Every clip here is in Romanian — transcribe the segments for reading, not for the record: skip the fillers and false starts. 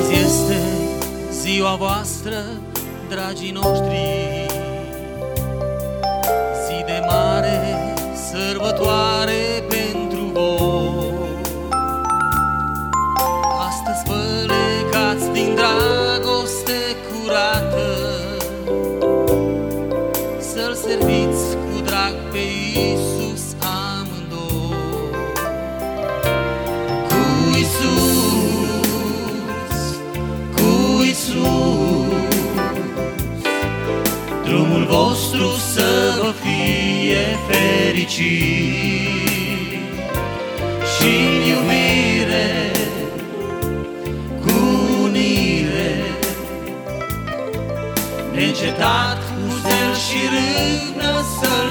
Azi este ziua voastră, dragii noștri, zi de mare sărbătoare pentru voi. Astăzi vă legați din dragoste curată, să-L serviți cu drag pe Iisus amândoi. Cu Iisus, cu Iisus, drumul vostru să vă fie fericit și în iubire, cu unire, neîncetat cu zel și râvnă să-L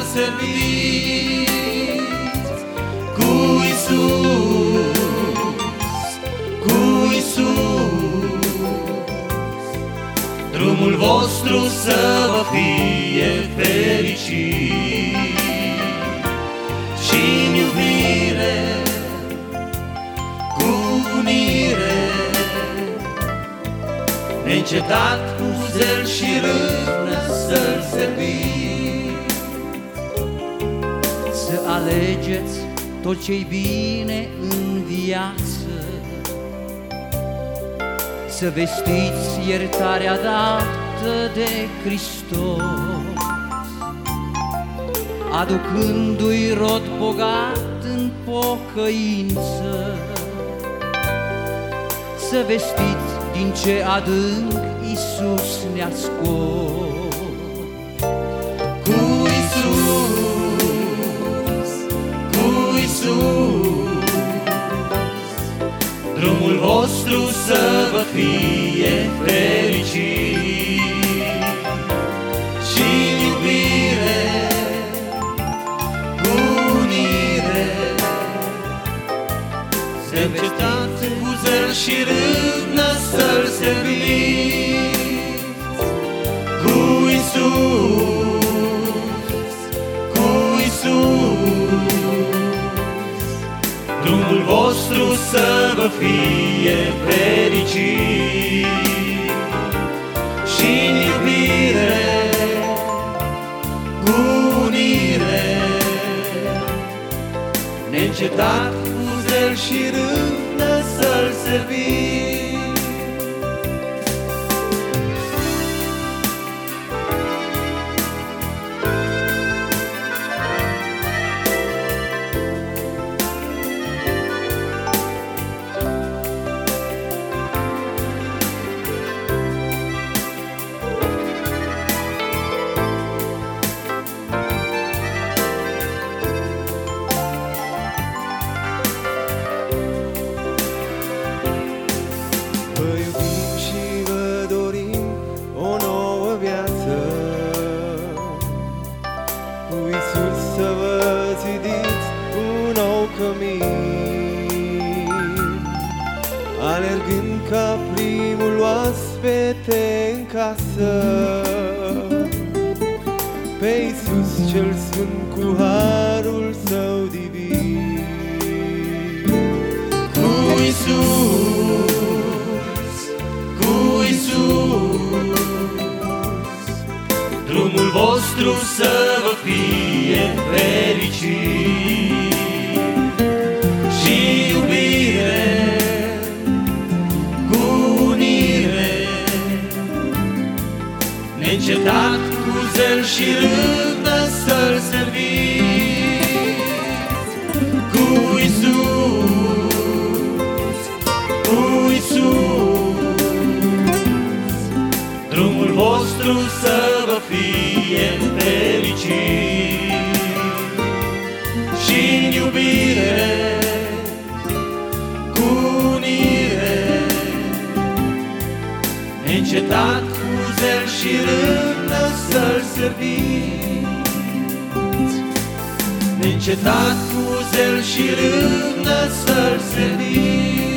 serviți. Cu Iisus, cu Iisus, drumul vostru să vă fie fericit și în iubire, cu unire, neîncetat cu zel și râvnă să-L serviți. Să alegeți tot ce-i bine în viață, să vestiți iertarea dată de Hristos, aducându-i rod bogat în pocăință, să vestiți din ce adânc Iisus ne-a scos. Cu Iisus, cu Iisus, drumul vostru să vă fie fericit și în iubire, cu unire, neîncetat cu zel și râvnă să-L serviți. Cu Iisus, cu Iisus, drumul vostru să vă fie fericit și în iubire, cu unire, neîncetat cu zel și râvnă să-L serviți. Cu Iisus să vă zidiți un nou cămin, alergând ca primul oaspete în casă, pe Iisus cel sfânt cu harul Său divin. Cu Iisus, cu Iisus, drumul vostru să vă fie fericit și iubire, cu unire, neîncetat cu zel și râvnă să-L serviți. Cu Iisus, cu Iisus, drumul vostru să vă fie fericit și în iubire, cu unire, neîncetat cu zel și râvnă să-L serviți. Neîncetat cu zel și râvnă să-L serviți.